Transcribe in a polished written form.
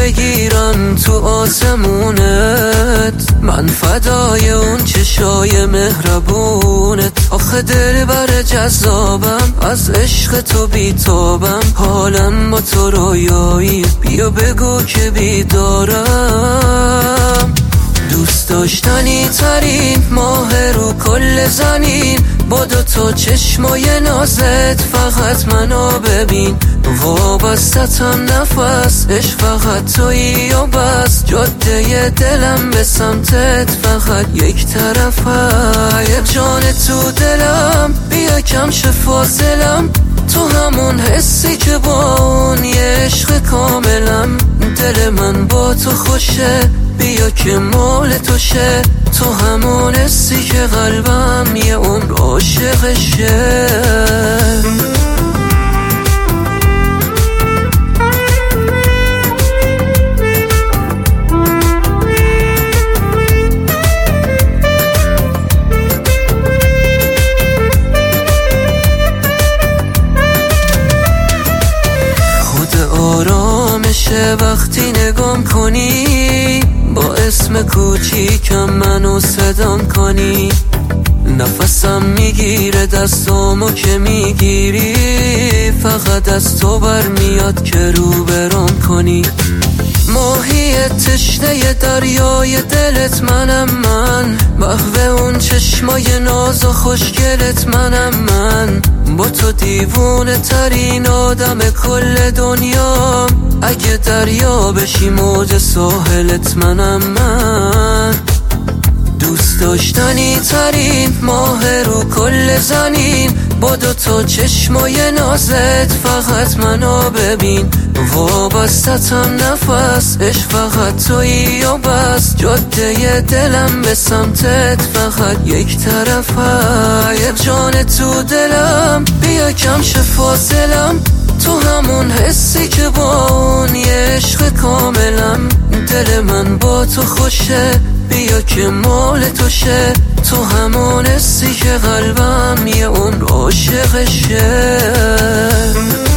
بگیرن تو آسمونت. من فدای اون چشای مهربونت. آخه دلبر جذابم، از عشق تو بیتابم، حالم با تو رویایی، بیا بگو که بیدارم. دوست داشتنی ترین ماه رو کل زمین، با دوتا چشمای نازت فقط منو ببین. وابستتم نفس، عشق فقط تویی و بس. جاده دلم به سمتت فقط یک طرفه. جان تو دلم، بیا کم شه فاصلم، تو همون حسی که با اون یه عشق کاملم. دل من با تو خوشه، بیا که مال تو شه، تو همون حسی که قلبم یه عمر عاشقشه. آرامشه وقتی نگام کنی، با اسم کوچیکم منو صدام کنی. نفسم میگیره دستامو که میگیری، فقط از تو برمیاد که رو برام کنی. ماهی تشنه دریای دلت منم من، محو اون چشمای ناز و خوشگلت منم من. با تو دیوونه ترین آدم کل دنیا، اگه دریا بشی موج ساحلت منم من. دوست داشتنی ترین ماه رو کل زمین، با دوتا چشمای نازت فقط منو ببین. وابستتم نفس، عشق فقط تویی و بس. جاده دلم به سمتت فقط یک طرفه. جان تو دلم، بیا کم شه فاصلم، تو همون حسی که با اون یه عشق کاملم. دل من با تو خوشه، بیا که مال تو شه، تو همون حسی که قلبم یه عمر عاشقشه.